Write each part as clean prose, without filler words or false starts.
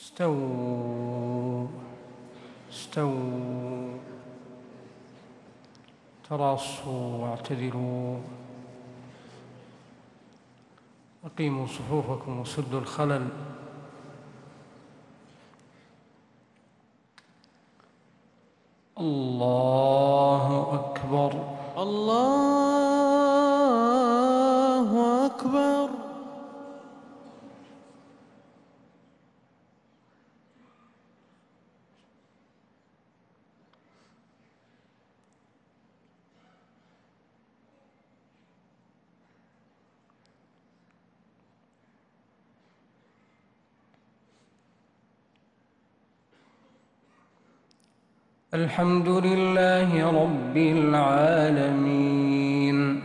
استووا استووا، تراصوا واعتدلوا، أقيموا صفوفكم وسدوا الخلل. الله أكبر الله أكبر. الحمد لله رب العالمين،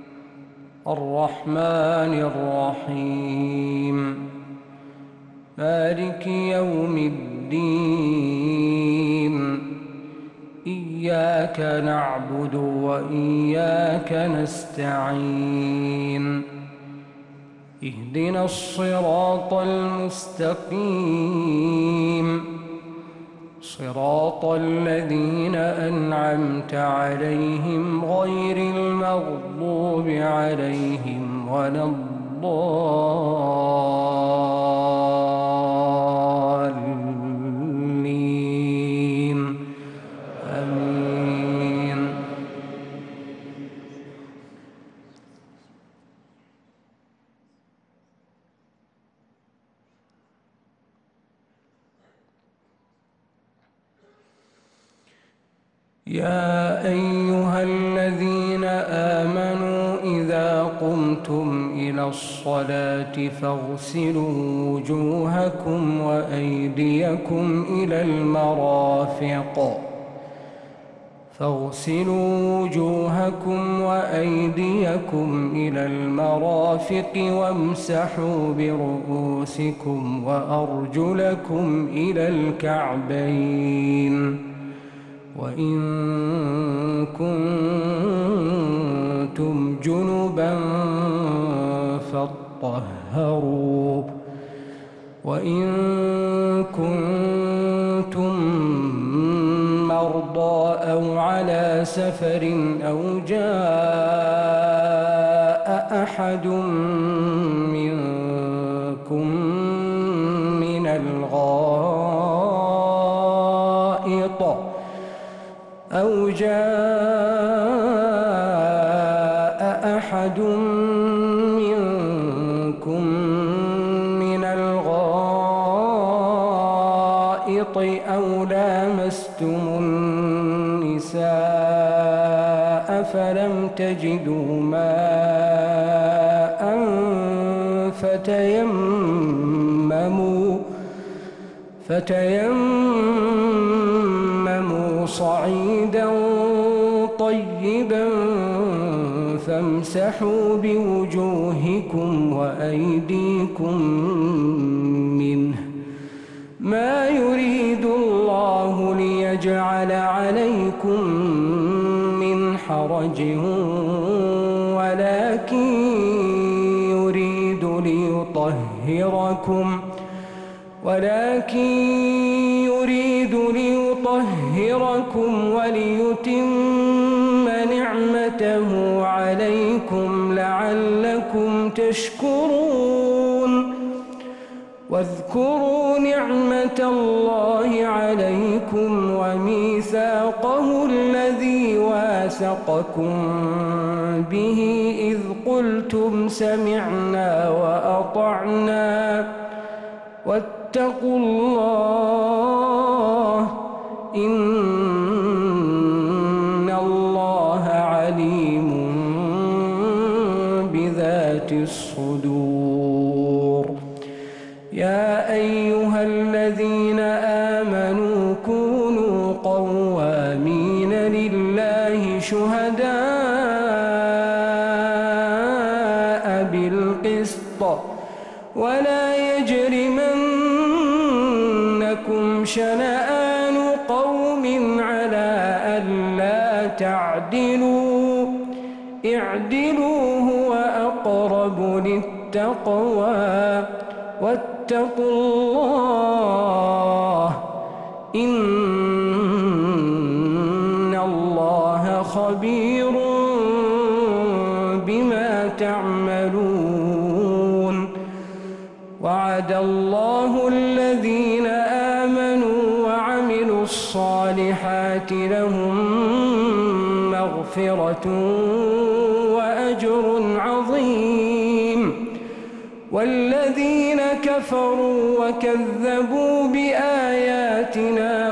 الرحمن الرحيم، مالك يوم الدين، إياك نعبد وإياك نستعين، اهدنا الصراط المستقيم، صراط الذين أنعمت عليهم غير المغضوب عليهم ولا الضالين، آمين. يا أيها الذين آمنوا إذا قمتم إلى الصلاة فاغسلوا وجوهكم وأيديكم إلى المرافق وامسحوا برؤوسكم وأرجلكم إلى الكعبين، وإن كنتم جنبا فاطهروا، وإن كنتم مرضى أو على سفر أو جاء أحد منكم من الغائط أو لامستم النساء فلم تجدوا ماء فتيمموا صعيدا طيبا فامسحوا بوجوهكم وأيديكم منه، ما يريد الله ليجعل عليكم من حرج ولكن يريد ليطهركم وليتم نعمته عليكم لعلكم تشكرون. واذكروا نعمة الله عليكم وميثاقه الذي واثقكم به إذ قلتم سمعنا وأطعنا واتقوا الله إن الله عليم بذات الصدور. يا أيها الذين آمنوا كونوا قوامين لله شهداء بالقسط ولا يجرمنكم شنآن قوم على ألا تعدلوا، اعدلوا هو أقرب للتقوى واتقوا الله إن الله خبير بما تعملون وعد الله الذين آمنوا وعملوا الصالحات لهم مغفرة وأجر عظيم والذين كفروا وكذبوا بآياتنا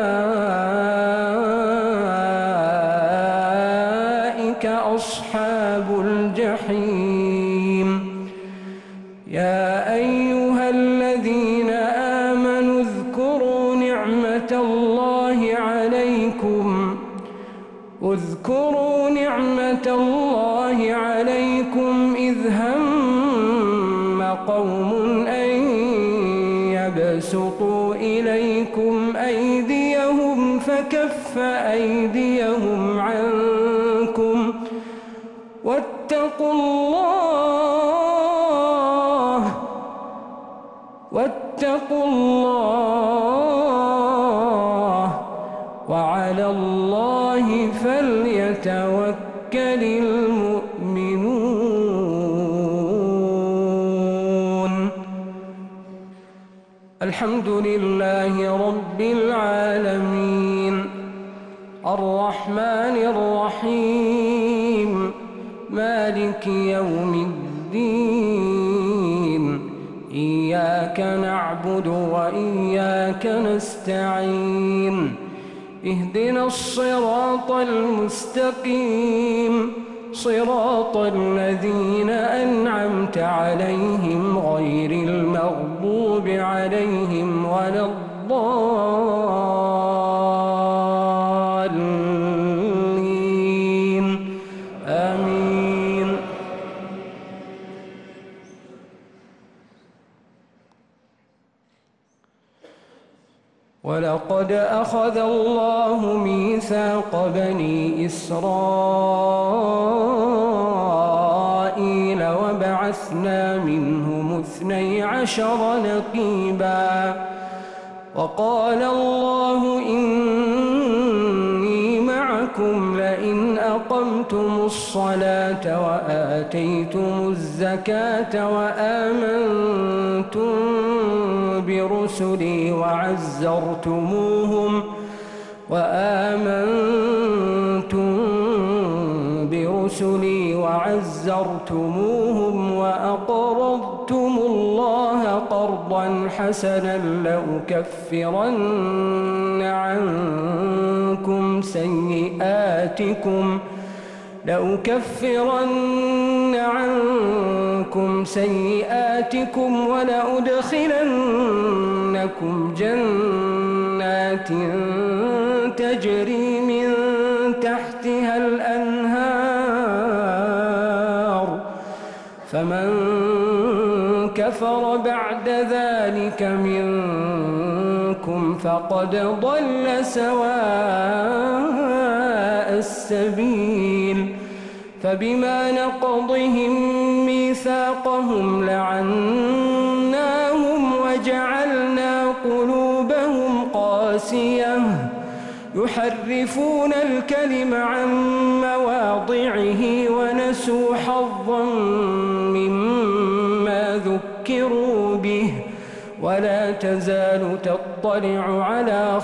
أولئك أصحاب الجحيم يا أيها الذين آمنوا اذكروا نعمة الله عليكم إذ هم قوم أن يبسطوا إليكم أيديهم فكف أيديهم عنكم واتقوا الله وعلى الله فليتوكل المؤمنون الحمد لله رب العالمين الرحمن الرحيم مالك يوم الدين إياك نعبد وإياك نستعين اهدنا الصراط المستقيم صراط الذين أنعمت عليهم غير المغضوب عليهم ولا الضالين آمين ولقد أخذ الله ميثاق بني إسرائيل وبعثنا منهم 12 نقيبا وقال الله إني معكم لئن أقمتم الصلاة وآتيتم الزكاة وآمنتم برسلي وعزرتموهم وأقرضتم الله قرضا حسنا لأكفرن عنكم سيئاتكم ولأدخلنكم جنات تجري من تحتها الأنهار فمن كفر بعد ذلك منكم فقد ضل سواء السبيل فبما نقضهم ميثاقهم لعناهم وجعلنا قلوبهم قاسية يحرفون الكلم عن مواضعه ونسوا حظا مما ذكروا به ولا تزال تطلع على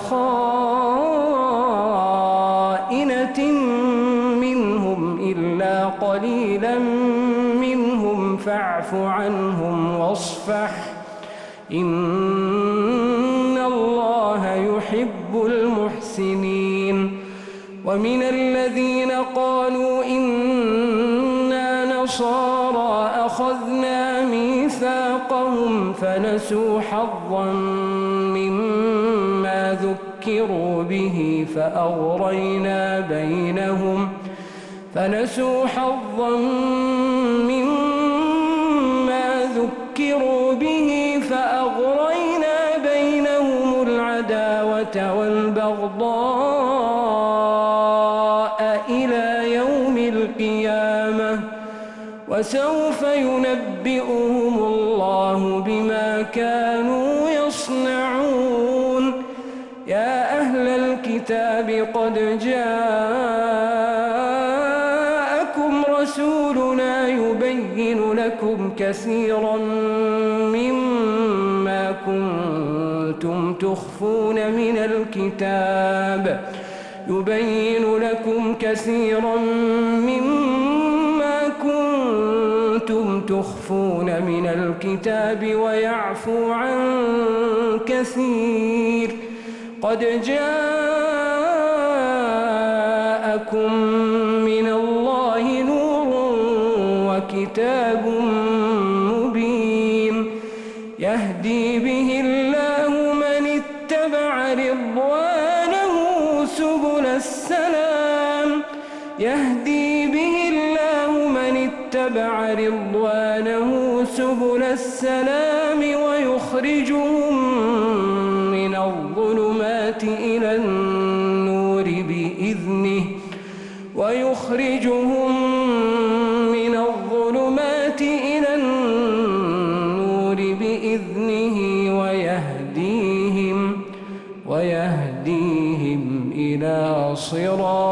خائنة منهم إلا قليلا منهم فاعف عنهم واصفح إن الله يحب المحسنين ومن الذين قالوا إنا نصارى أخذنا ميثاقهم فنسوا حظا مما ذكروا به فأغرينا بينهم العداوة والبغضاء إلى يوم القيامة وسوف ينبئهم الله بما كانوا يصنعون يا أهل الكتاب قد جاءكم رسولنا يبين لكم كثيرا مما كنتم تخفون من الكتاب ويعفو عن كثير قد جاءكم من الله نور وكتاب مبين يهدي به الله من اتبع رضوانه سبل السلام ويخرجهم من الظلمات إلى النور بإذنه ويهديهم إلى صراط